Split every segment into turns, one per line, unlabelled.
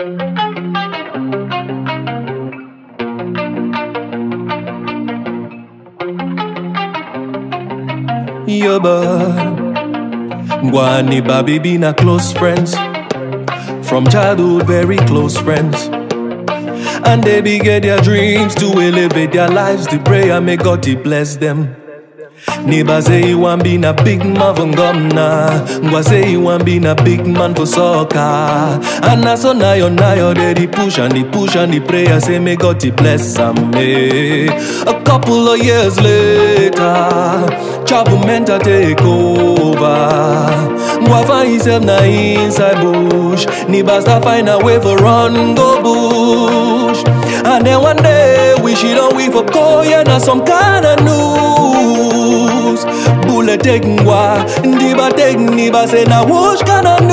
Yoba Gwani Babi been a close friends from childhood, very close friends. And they be get their dreams to elevate their lives. The prayer may God he bless them. Neighbor say he want be a big man for governor. Ngwa say he want be a big man for soccer. And now so now they push and the prayer say may God he bless them. A couple of years later, trouble mental take over. Ngwa find himself na inside bush. Neighbor start find a way for run go bush. And then one day we should don't wait for Koya na some kind of news. Bullet take Ngwa, Ndiba take Niba say na which kind of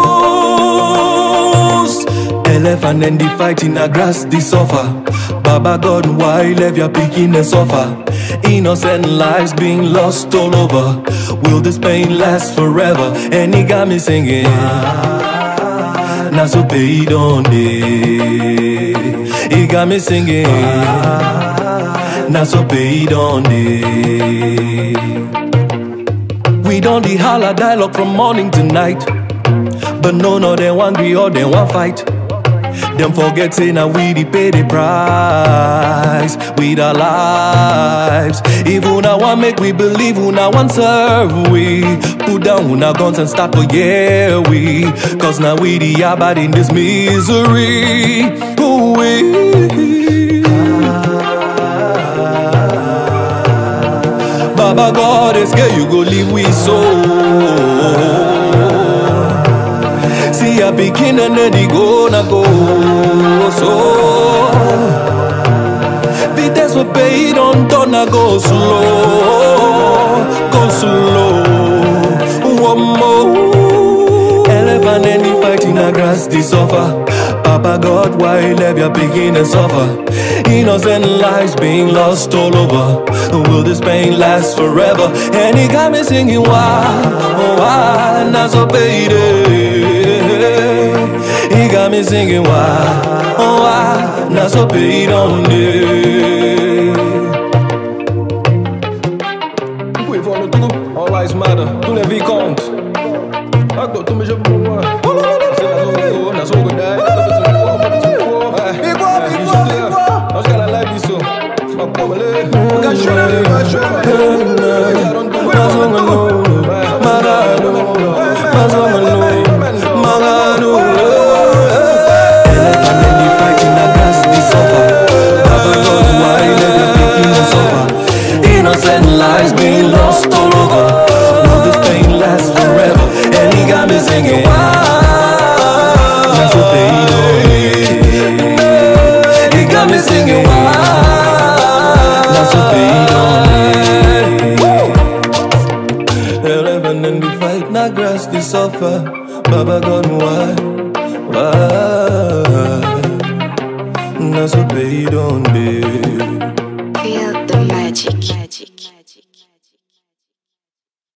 news. Elephant and the fight in the grass, the suffer. Baba God, why leave your picking and suffer? Innocent lives being lost all over. Will this pain last forever? And he got me singing. Now so pay don't day. He got me singing. Now so pay don't day. We don't the holla dialogue from morning to night. But no, they want agree or they want fight. Them forget say now we the pay the price with our lives. If we now want make we believe, we now want serve we. Put down we now guns and start for yeah we. Cause now we the abad in this misery. Ooh, we. Baba God is scared you go leave we so. See a begin and then he gonna go. So Vitesse for pay don't go slow. Go slow. One more. Elephant and the fight in the grass the suffer. Papa God why leave your begin and suffer? Innocent lives being lost all over. Will this pain last forever? And he got me singing why, oh why, not so baby. He got me singing why, oh why, not so paid on day. Qui voglio tu, all lives matter, tu ne vi compte. Ecco, tu mi sei buono. Se la sono, na sono dai. Nós cara live isso. Ma come le? Cachorro, innocent lives being lost all over. Will this pain last forever? And he got me singing. That's what they do. He got me singing. That's what they do. Eleven in the fight, not grass the suffer. Baba God, why? That's what they don't do.